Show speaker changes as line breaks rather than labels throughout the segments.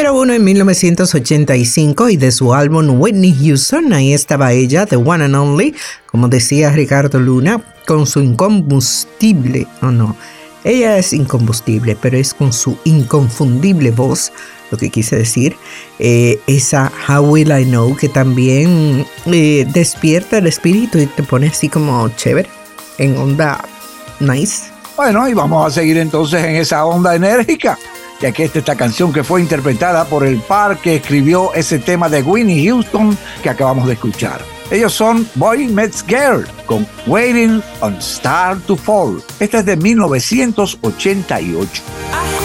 Número 1 en 1985 y de su álbum Whitney Houston, ahí estaba ella, The One and Only, como decía Ricardo Luna, con su incombustible, ella es incombustible, pero es con su inconfundible voz, lo que quise decir, esa How Will I Know, que también despierta el espíritu y te pone así como chévere, en onda nice.
Bueno, y vamos a seguir entonces en esa onda enérgica, ya que esta canción que fue interpretada por el par que escribió ese tema de Whitney Houston que acabamos de escuchar. Ellos son Boy Meets Girl con Waiting on Star to Fall. Esta es de 1988.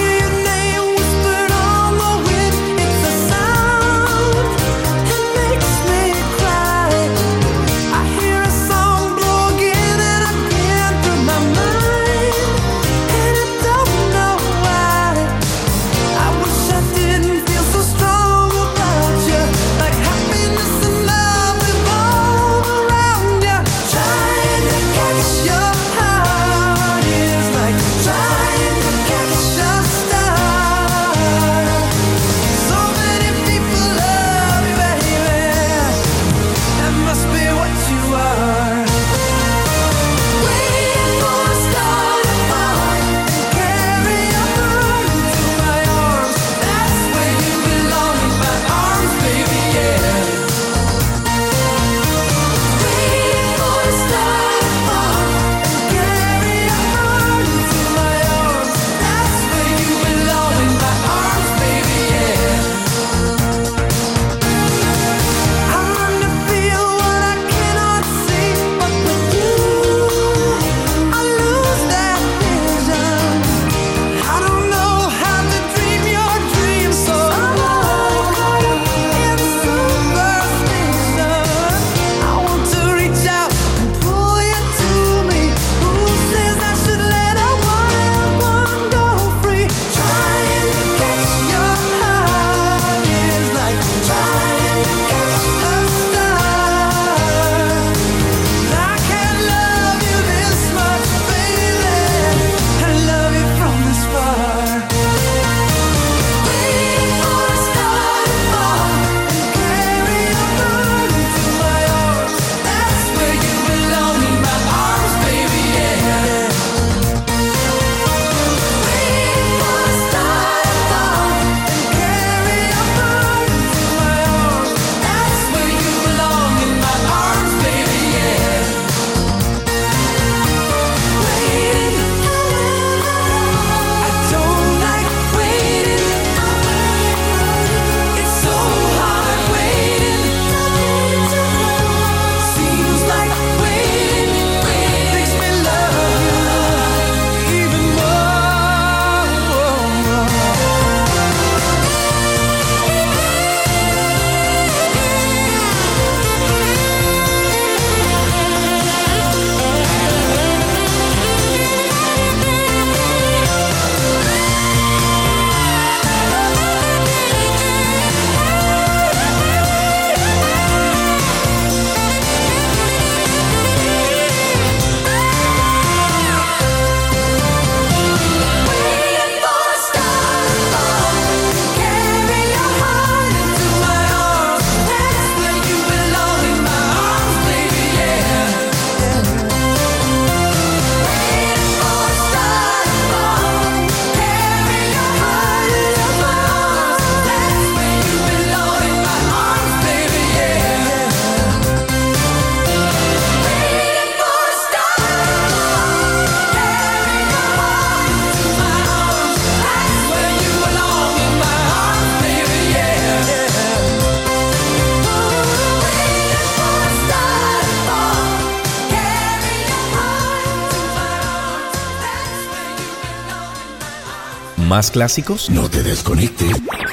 ¿Más clásicos?
No te desconectes.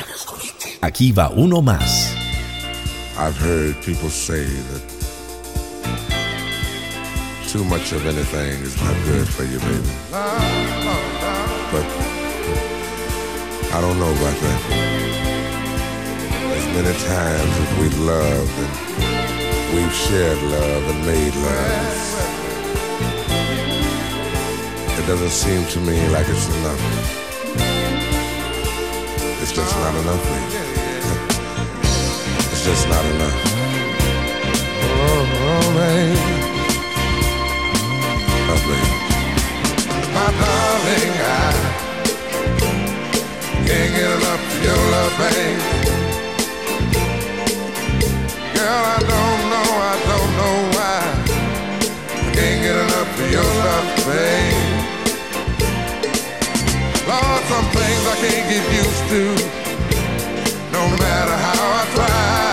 Aquí va uno más.
I've heard people say that too much of anything is not good for you, baby. But I don't know about that. As many times as we've loved and we've shared love and made love, it doesn't seem to me like it's enough. It's just not enough, baby. It's just not enough. Oh, baby. Oh, baby. My darling, I can't get enough of your love, babe. Girl, I don't know why I can't get enough of your love, babe. Lord, some things I can't get used to, no matter how I try.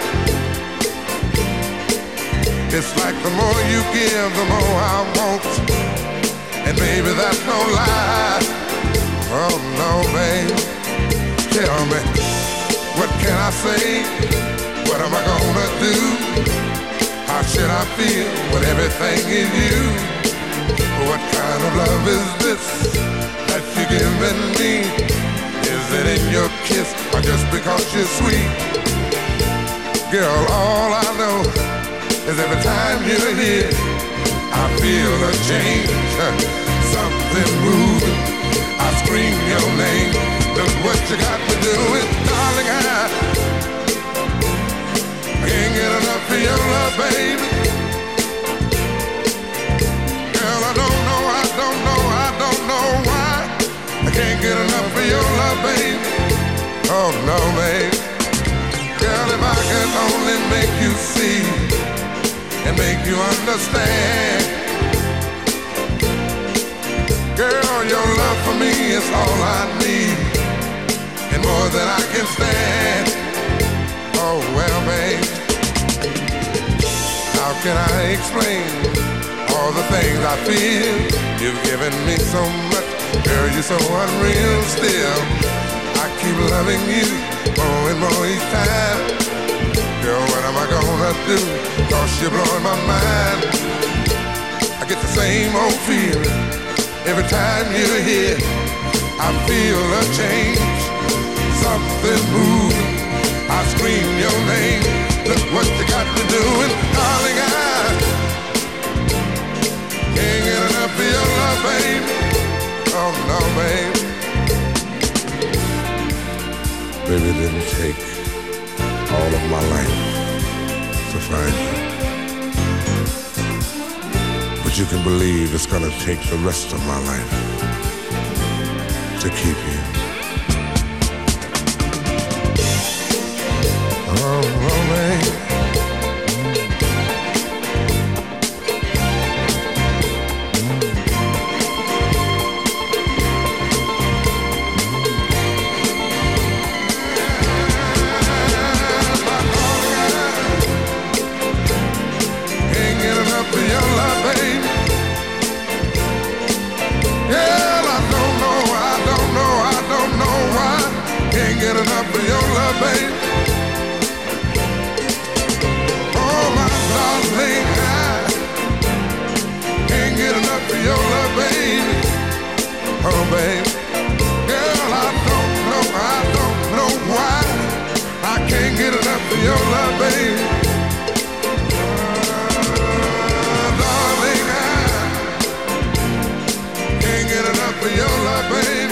It's like the more you give, the more I want, and baby, that's no lie. Oh no, babe. Tell me, what can I say? What am I gonna do? How should I feel when everything is you? What kind of love is this that you're giving me? Is it in your kiss or just because you're sweet? Girl, all I know is every time you're here, I feel a change, something moving. I scream your name. Look what you got to do with, darling, I can't get enough of your love, baby. Girl, I don't know why I can't get enough of your love, baby. Oh no, baby. Girl, if I could only make you see and make you understand. Girl, your love for me is all I need, and more than I can stand. Oh well, babe, how can I explain all the things I feel? You've given me so much, girl, you're so unreal still. I keep loving you more and more each time. Girl, what am I gonna do? 'Cause you're blowing my mind. I get the same old feeling every time you're here. I feel a change, something moving. I scream your name. Look what you got to do, and darling, I can't get enough of your love, baby. Oh no, baby. Baby, it didn't take all of my life to find you, but you can believe it's gonna take the rest of my life to keep you. Oh, baby. Get enough of your love, baby. Oh, my darling, I can't get enough of your love, baby. Oh, baby. Girl, I don't know why I can't get enough of your love, baby. Darling, I can't get enough of your love, baby.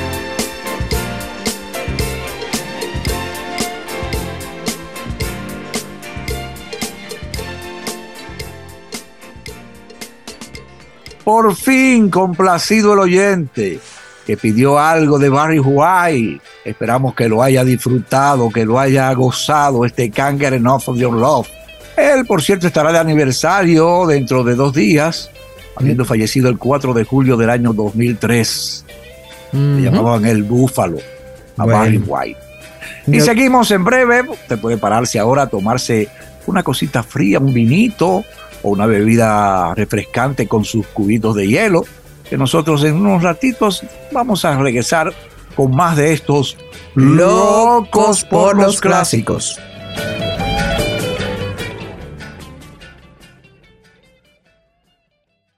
Por fin, complacido el oyente que pidió algo de Barry White. Esperamos que lo haya disfrutado, que lo haya gozado, este Can't Get Enough of Your Love. Él, por cierto, estará de aniversario dentro de 2 días, habiendo fallecido el 4 de julio del año 2003. Le llamaban el Búfalo a Barry White. Y seguimos en breve. Usted puede pararse ahora a tomarse una cosita fría, un vinito, o una bebida refrescante con sus cubitos de hielo, que nosotros en unos ratitos vamos a regresar con más de estos
Locos por los clásicos.